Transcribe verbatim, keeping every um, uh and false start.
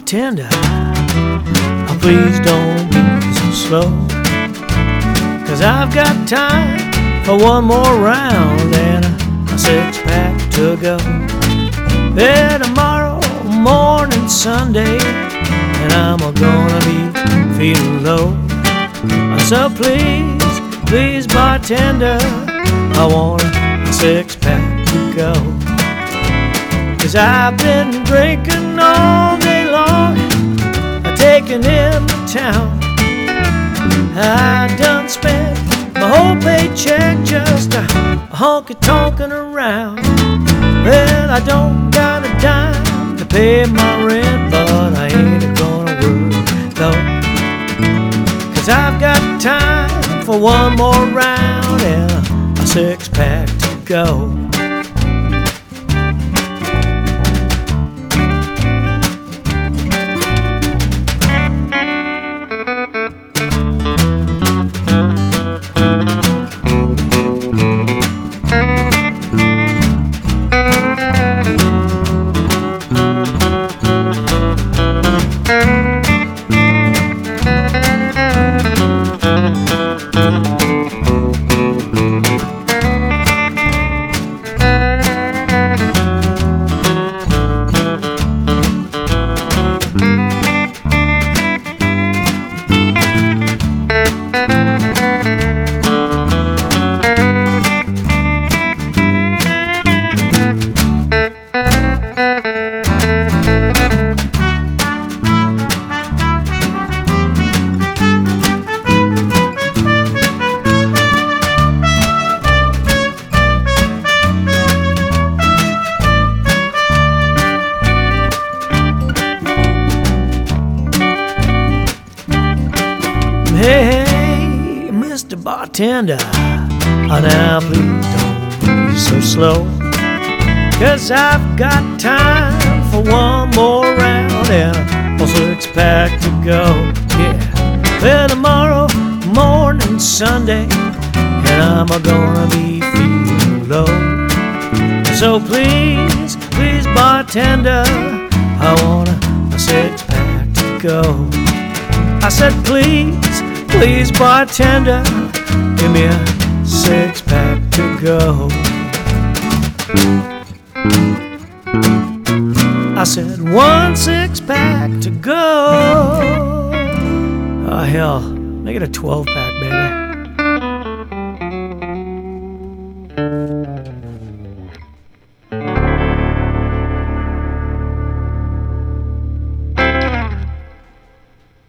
bartender, oh, please don't be so slow, 'cause I've got time for one more round and a, a six-pack to go. Yeah, tomorrow morning Sunday, and I'm gonna be feeling low. So please, please bartender, I want a six-pack to go. 'Cause I've been drinking all day long, taking in the town. I done spent my whole paycheck just a honky-tonkin' around. Well, I don't got a dime to pay my rent, but I ain't gonna worry though, 'cause I've got time for one more round and a, a six-pack to go. Hey, hey, Mister Bartender, oh, now please don't be so slow, 'cause I've got time for one more round and a six-pack to go. Yeah, well, tomorrow morning Sunday, and I'm gonna be feeling low. So please, please bartender, I want a, a six-pack to go. I said please, please bartender, give me a six-pack to go. I said one six-pack to go. Oh hell, make it a twelve-pack, baby.